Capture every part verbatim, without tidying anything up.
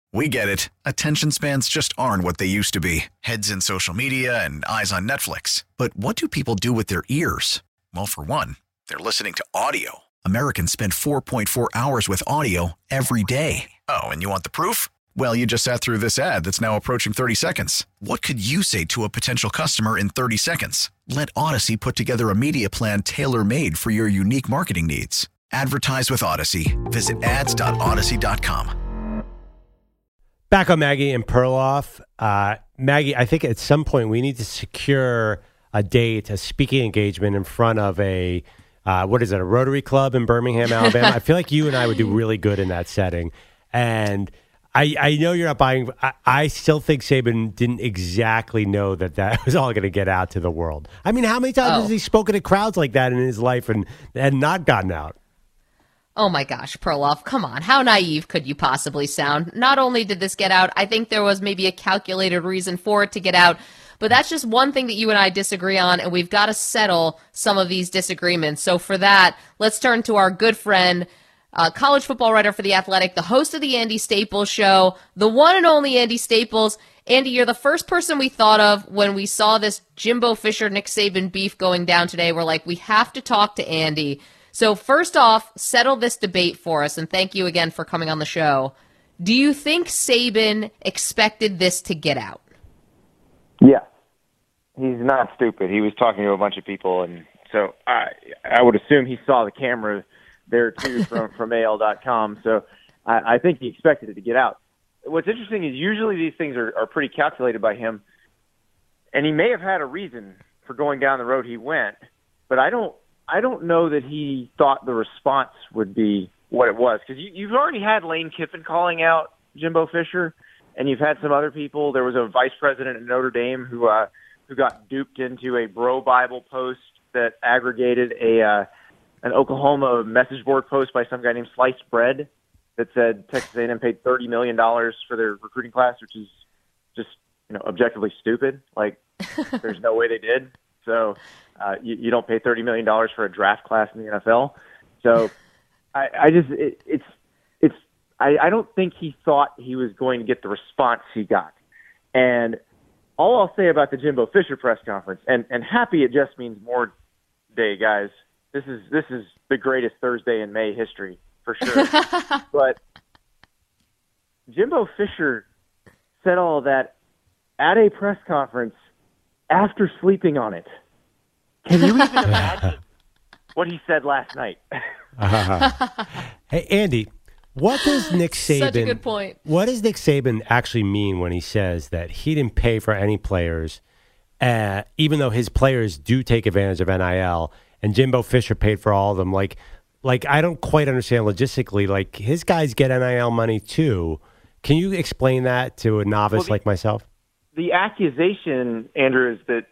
We get it. Attention spans just aren't what they used to be. Heads in social media and eyes on Netflix. But what do people do with their ears? Well, for one, they're listening to audio. Americans spend four point four hours with audio every day. Oh, and you want the proof? Well, you just sat through this ad that's now approaching thirty seconds. What could you say to a potential customer in thirty seconds? Let Odyssey put together a media plan tailor-made for your unique marketing needs. Advertise with Odyssey. Visit ads dot odyssey dot com. Back on Maggie and Perloff. Uh, Maggie, I think at some point we need to secure a date, a speaking engagement in front of a, uh, what is it, a Rotary Club in Birmingham, Alabama. I feel like you and I would do really good in that setting. And I, I know you're not buying, I, I still think Saban didn't exactly know that that was all going to get out to the world. I mean, how many times Oh. has he spoken to crowds like that in his life and, and not gotten out? Oh my gosh, Perloff, come on. How naive could you possibly sound? Not only did this get out, I think there was maybe a calculated reason for it to get out, but that's just one thing that you and I disagree on, and we've got to settle some of these disagreements. So for that, let's turn to our good friend, uh, college football writer for The Athletic, the host of the Andy Staples Show, the one and only Andy Staples. Andy, you're the first person we thought of when we saw this Jimbo Fisher-Nick Saban beef going down today. We're like, we have to talk to Andy. So first off, settle this debate for us, and thank you again for coming on the show. Do you think Saban expected this to get out? Yeah. He's not stupid. He was talking to a bunch of people, and so I I would assume he saw the camera there, too, from, from A L dot com. So I, I think he expected it to get out. What's interesting is usually these things are, are pretty calculated by him, and he may have had a reason for going down the road he went, but I don't I don't know that he thought the response would be what it was, because you, you've already had Lane Kiffin calling out Jimbo Fisher, and you've had some other people. There was a vice president at Notre Dame who uh, who got duped into a bro Bible post that aggregated a uh, an Oklahoma message board post by some guy named Sliced Bread that said Texas A and M paid thirty million dollars for their recruiting class, which is just, you know, objectively stupid. Like, there's no way they did. So uh, you, you don't pay thirty million dollars for a draft class in the N F L. So I, I just it, it's it's I, I don't think he thought he was going to get the response he got. And all I'll say about the Jimbo Fisher press conference, and, and happy it just means more day, guys. This is this is the greatest Thursday in May history for sure. But Jimbo Fisher said all of that at a press conference after sleeping on it. Can you even imagine what he said last night? uh-huh. Hey, Andy, what does Nick Saban? Such a good point. What does Nick Saban actually mean when he says that he didn't pay for any players, uh, even though his players do take advantage of N I L, and Jimbo Fisher paid for all of them? Like, like I don't quite understand logistically. Like, his guys get N I L money too. Can you explain that to a novice well, the, like myself? The accusation, Andrew, is that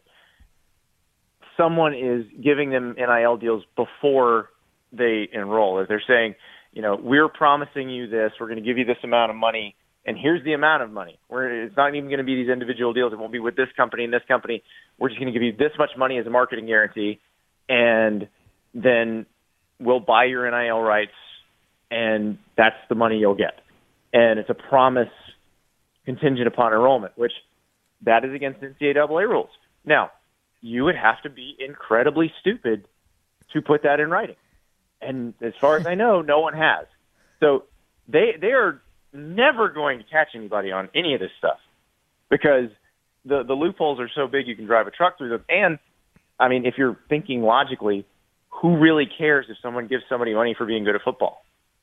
someone is giving them N I L deals before they enroll. As they're saying, you know, we're promising you this, we're going to give you this amount of money, and here's the amount of money. We're, it's not even going to be these individual deals. It won't be with this company and this company. We're just going to give you this much money as a marketing guarantee, and then we'll buy your N I L rights, and that's the money you'll get. And it's a promise contingent upon enrollment, which that is against N C double A rules. Now, you would have to be incredibly stupid to put that in writing. And as far as I know, no one has. So they they are never going to catch anybody on any of this stuff because the, the loopholes are so big you can drive a truck through them. And, I mean, if you're thinking logically, who really cares if someone gives somebody money for being good at football?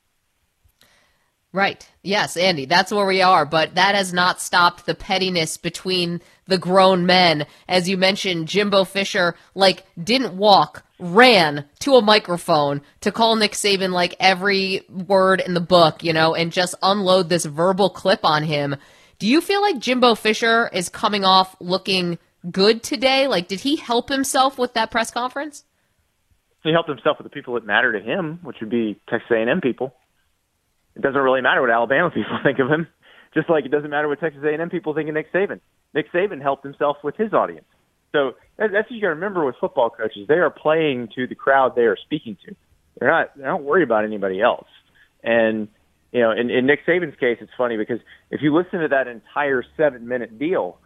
Right. Yes, Andy, that's where we are. But that has not stopped the pettiness between the grown men. As you mentioned, Jimbo Fisher, like, didn't walk, ran to a microphone to call Nick Saban, like, every word in the book, you know, and just unload this verbal clip on him. Do you feel like Jimbo Fisher is coming off looking good today? Like, did he help himself with that press conference? He helped himself with the people that matter to him, which would be Texas A and M people. It doesn't really matter what Alabama people think of him, just like it doesn't matter what Texas A and M people think of Nick Saban. Nick Saban helped himself with his audience. So that's what you got to remember with football coaches. They are playing to the crowd they are speaking to. They're not, they're not worried about anybody else. And You know, in, in Nick Saban's case, it's funny because if you listen to that entire seven-minute deal,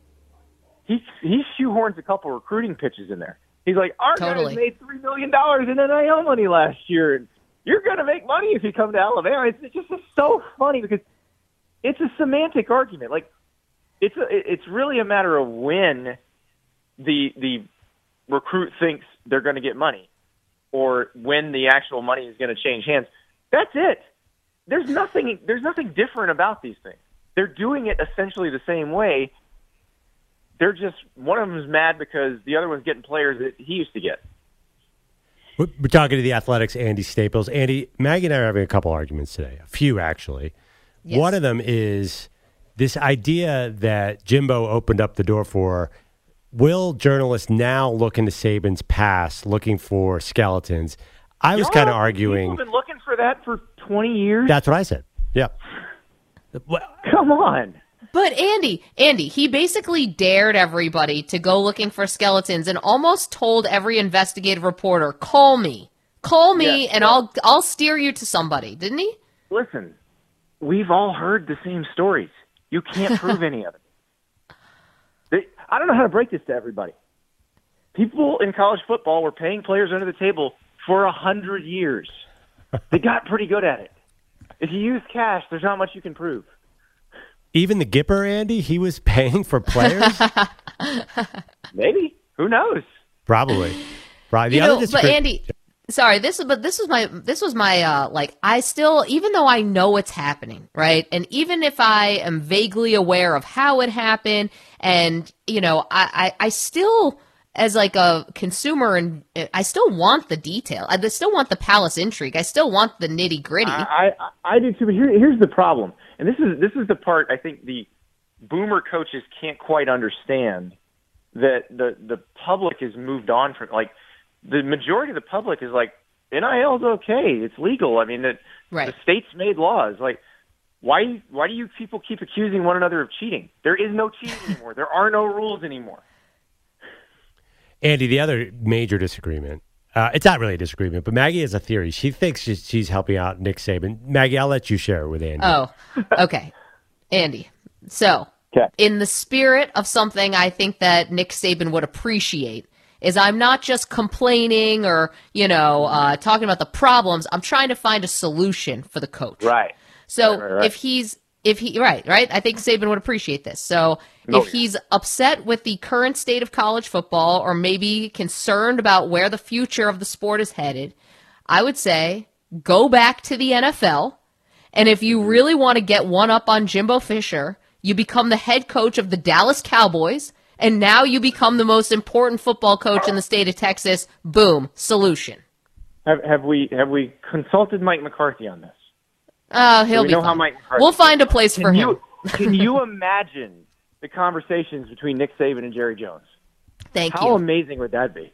he he shoehorns a couple recruiting pitches in there. He's like, our Totally. guys made three million dollars in N I L money last year, and you're going to make money if you come to Alabama. It's, it's just it's so funny because it's a semantic argument. Like, it's a, it's really a matter of when the the recruit thinks they're going to get money or when the actual money is going to change hands. That's it. There's nothing there's nothing different about these things. They're doing it essentially the same way. They're just, one of them is mad because the other one's getting players that he used to get. We're we're talking to the Athletics' Andy Staples. Andy, Maggie and I are having a couple arguments today, a few actually. Yes. One of them is this idea that Jimbo opened up the door for. Will journalists now look into Saban's past, looking for skeletons? I was You kind know, of arguing. People have been looking for that for twenty years. That's what I said. Yeah. Well, Come on. But Andy, Andy, he basically dared everybody to go looking for skeletons and almost told every investigative reporter, "Call me, call me, Yeah, and well- I'll I'll steer you to somebody." Didn't he? Listen, we've all heard the same stories. You can't prove any of it. They, I don't know how to break this to everybody. People in college football were paying players under the table for a hundred years. They got pretty good at it. If you use cash, there's not much you can prove. even the Gipper, Andy, he was paying for players? Maybe. Who knows? Probably. Probably. The You other know, but disagree- Andy, sorry, this is but this was my this was my uh like I still, even though I know it's happening, right? And even if I am vaguely aware of how it happened, and you know, I I, I still, as like a consumer, and I still want the detail. I still want the palace intrigue. I still want the nitty gritty. I, I, I do too, but here, here's the problem. And this is this is the part I think the boomer coaches can't quite understand, that the the public has moved on from. Like, the majority of the public is like, N I L is okay, it's legal. I mean, that Right. the states made laws. Like, why why do you people keep accusing one another of cheating? There is no cheating anymore. There are no rules anymore. Andy, the other major disagreement, uh, it's not really a disagreement, but Maggie has a theory. She thinks she's, she's helping out Nick Saban. Maggie, I'll let you share it with Andy. Oh, okay. Andy. So, Okay. in the spirit of something I think that Nick Saban would appreciate, is I'm not just complaining or, you know, uh, talking about the problems. I'm trying to find a solution for the coach. Right. So Right, right, right. if he's, if he, right, right, I think Saban would appreciate this. So Oh, if yeah. he's upset with the current state of college football, or maybe concerned about where the future of the sport is headed, I would say go back to the N F L. And if you really want to get one up on Jimbo Fisher, you become the head coach of the Dallas Cowboys, and now you become the most important football coach in the state of Texas. Boom, solution. Have have we have we consulted Mike McCarthy on this? Oh, he'll we be know how fine. Mike McCarthy We'll find a feels. place Can for you, him. Can you imagine the conversations between Nick Saban and Jerry Jones? Thank How you. amazing would that be?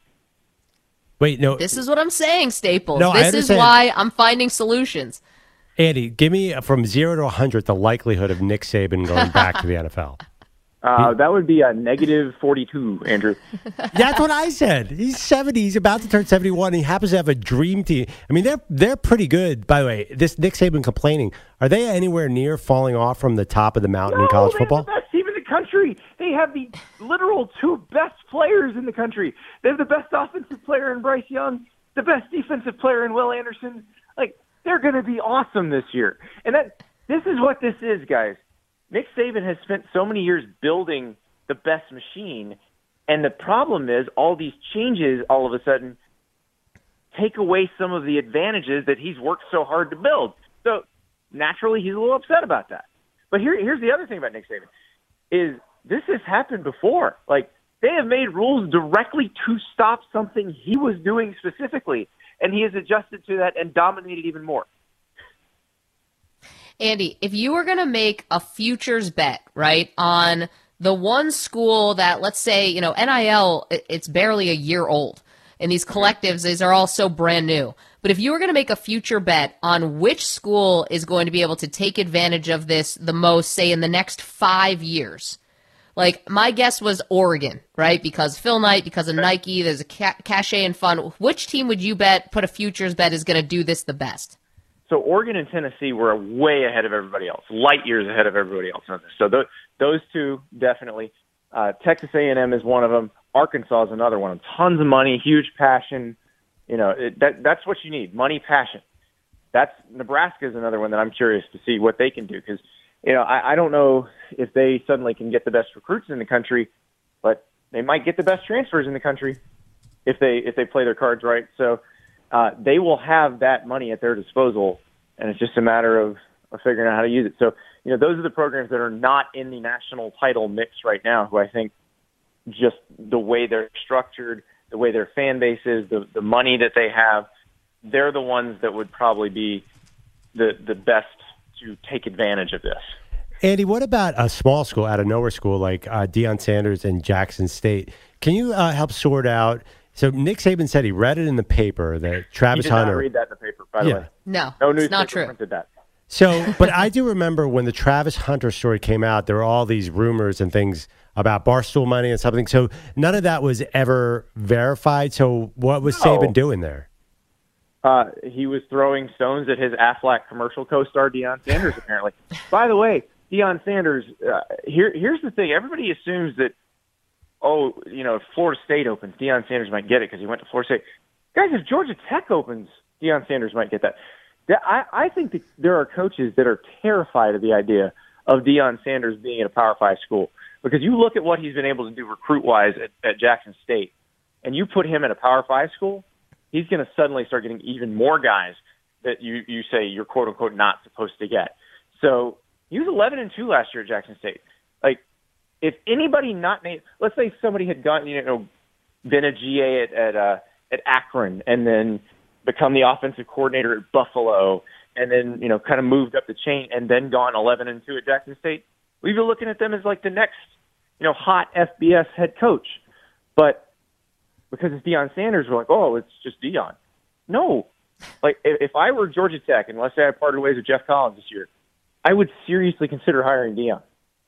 Wait, no. This is what I'm saying, Staples. No, I this is understand. why I'm finding solutions. Andy, give me uh, from zero to one hundred the likelihood of Nick Saban going back to the N F L. Uh, that would be a negative forty-two, Andrew. That's what I said. He's seventy. He's about to turn seventy-one. He happens to have a dream team. I mean, they're they're pretty good. By the way, this Nick Saban complaining, are they anywhere near falling off from the top of the mountain in college they football? have the best team in the country. They have the literal two best players in the country. They have the best offensive player in Bryce Young, the best defensive player in Will Anderson. Like, they're going to be awesome this year. And that this is what this is, guys. Nick Saban has spent so many years building the best machine, and the problem is all these changes all of a sudden take away some of the advantages that he's worked so hard to build. So naturally, he's a little upset about that. But here, here's the other thing about Nick Saban, is this has happened before. Like, they have made rules directly to stop something he was doing specifically, and he has adjusted to that and dominated even more. Andy, if you were going to make a futures bet, right, on the one school that, let's say, you know, N I L, it- it's barely a year old, and these collectives, these are all so brand new. But if you were going to make a future bet on which school is going to be able to take advantage of this the most, say, in the next five years, like, my guess was Oregon, right? Because Phil Knight, because of Nike, there's a ca- cachet and fun. Which team would you bet, put a futures bet, is going to do this the best? So Oregon and Tennessee were way ahead of everybody else, light years ahead of everybody else on this. So th- those two definitely. Uh, Texas A and M is one of them. Arkansas is another one. Tons of money, huge passion. You know, it, that that's what you need: money, passion. That's Nebraska is another one that I'm curious to see what they can do because, you know, I, I don't know if they suddenly can get the best recruits in the country, but they might get the best transfers in the country if they if they play their cards right. So uh, they will have that money at their disposal, and it's just a matter of, of figuring out how to use it. So, you know, those are the programs that are not in the national title mix right now, who I think just the way they're structured, the way their fan base is, the, the money that they have, they're the ones that would probably be the the best to take advantage of this. Andy, what about a small school, out of nowhere school like uh, Deion Sanders and Jackson State? Can you uh, help sort out? So Nick Saban said he read it in the paper that Travis he did Hunter. Not read that in the paper, by the yeah. way. No, no it's newspaper not true. Printed that. So, but I do remember when the Travis Hunter story came out, there were all these rumors and things about Barstool money and something. So none of that was ever verified. So what was No. Saban doing there? Uh, he was throwing stones at his Aflac commercial co-star Deion Sanders, apparently. By the way, Deion Sanders, uh, here, here's the thing. Everybody assumes that, oh, you know, if Florida State opens, Deion Sanders might get it because he went to Florida State. Guys, if Georgia Tech opens, Deion Sanders might get that. I, I think that there are coaches that are terrified of the idea of Deion Sanders being at a Power Five school because you look at what he's been able to do recruit-wise at, at Jackson State, and you put him at a Power Five school, he's going to suddenly start getting even more guys that you, you say you're quote-unquote not supposed to get. So he was eleven and two last year at Jackson State. Like, if anybody not named, let's say somebody had gotten, you know, been a G A at at, uh, at Akron and then become the offensive coordinator at Buffalo and then, you know, kind of moved up the chain and then gone eleven and two at Jackson State, we'd be looking at them as like the next, you know, hot F B S head coach. But because it's Deion Sanders, we're like, oh, it's just Deion. No. Like, if, if I were Georgia Tech, and let's say I parted ways with Jeff Collins this year, I would seriously consider hiring Deion.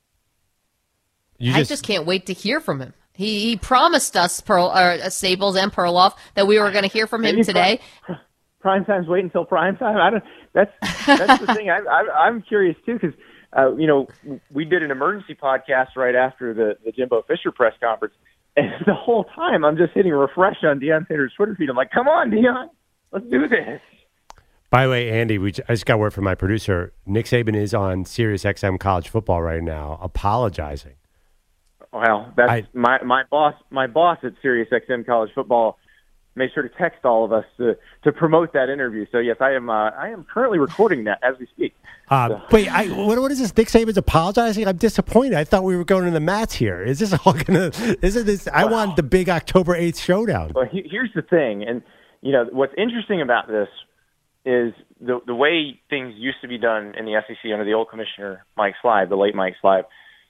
You I just can't wait to hear from him. He, he promised us, Pearl, or uh, Sables and Perloff, that we were going to hear from him Maybe today. Prime, prime time's wait until prime time. I don't. That's that's the thing. I, I, I'm curious too because uh, you know we did an emergency podcast right after the the Jimbo Fisher press conference, and the whole time I'm just hitting refresh on Deion Sanders' Twitter feed. I'm like, come on, Deion, let's do this. By the way, Andy, we, I just got word from my producer. Nick Saban is on Sirius X M College Football right now, apologizing. Well, that's I, my my boss. My boss at Sirius X M College Football made sure to text all of us to to promote that interview. So yes, I am. Uh, I am currently recording that as we speak. Uh, so. Wait, I, what, what is this? Nick Saban's apologizing? I'm disappointed. I thought we were going to the mats here. Is this all gonna? Isn't this? I well, want the big October eighth showdown. Well, he, here's the thing, and you know what's interesting about this is the the way things used to be done in the S E C under the old commissioner Mike Slive, the late Mike Slive.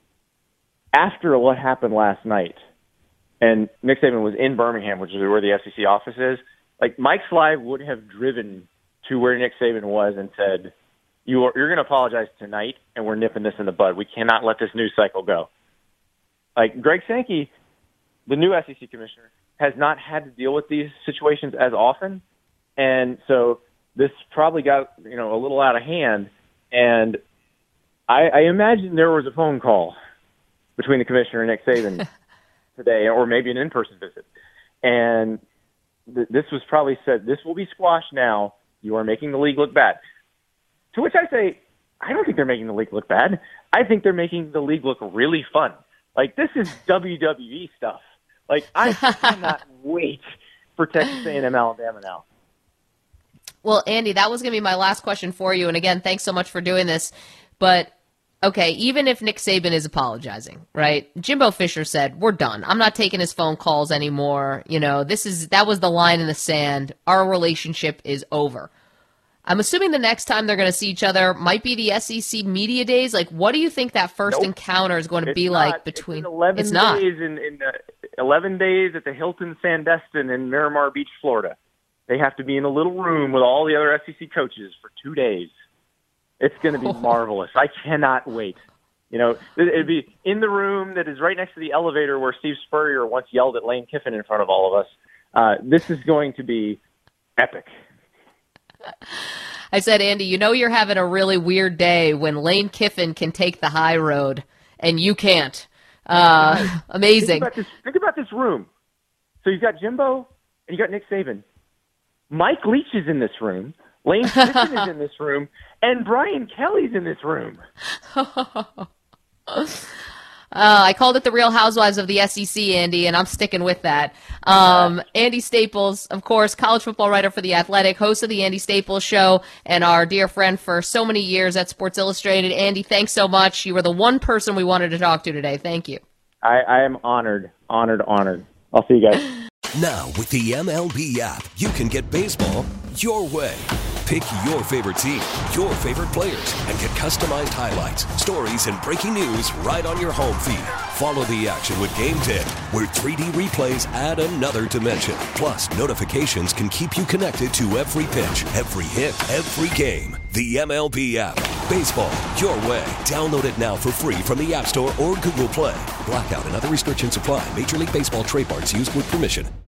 After what happened last night, and Nick Saban was in Birmingham, which is where the S E C office is, like Mike Slive would have driven to where Nick Saban was and said, you are, you're going to apologize tonight, and we're nipping this in the bud. We cannot let this news cycle go. Like Greg Sankey, the new S E C commissioner, has not had to deal with these situations as often, and so this probably got you know a little out of hand, and I, I imagine there was a phone call between the commissioner and Nick Saban today, or maybe an in-person visit. And th- this was probably said, this will be squashed now. You are making the league look bad. To which I say, I don't think they're making the league look bad. I think they're making the league look really fun. Like, this is W W E stuff. Like, I cannot wait for Texas A and M Alabama now. Well, Andy, that was going to be my last question for you. And again, thanks so much for doing this. But okay, even if Nick Saban is apologizing, right? Jimbo Fisher said, we're done. I'm not taking his phone calls anymore. You know, this is that was the line in the sand. Our relationship is over. I'm assuming the next time they're going to see each other might be the S E C media days. Like, what do you think that first nope. encounter is going to it's be not. like between? It's, in eleven it's not. days in, in uh, eleven days at the Hilton Sandestin in Miramar Beach, Florida. They have to be in a little room with all the other S E C coaches for two days. It's going to be marvelous. I cannot wait. You know, it'd be in the room that is right next to the elevator where Steve Spurrier once yelled at Lane Kiffin in front of all of us. Uh, this is going to be epic. I said, Andy, you know you're having a really weird day when Lane Kiffin can take the high road and you can't. Uh, amazing. Think about, this, think about this room. So you've got Jimbo and you got Nick Saban. Mike Leach is in this room. Lane Kiffin is in this room. And Brian Kelly's in this room. Uh, I called it the Real Housewives of the S E C, Andy, and I'm sticking with that. Um, Andy Staples, of course, college football writer for The Athletic, host of the Andy Staples Show, and our dear friend for so many years at Sports Illustrated. Andy, thanks so much. You were the one person we wanted to talk to today. Thank you. I, I am honored, honored, honored. I'll see you guys. Now, with the M L B app, you can get baseball your way. Pick your favorite team, your favorite players, and get customized highlights, stories, and breaking news right on your home feed. Follow the action with Game ten, where three D replays add another dimension. Plus, notifications can keep you connected to every pitch, every hit, every game. The M L B app. Baseball your way. Download it now for free from the App Store or Google Play. Blackout and other restrictions apply. Major League Baseball trademarks used with permission.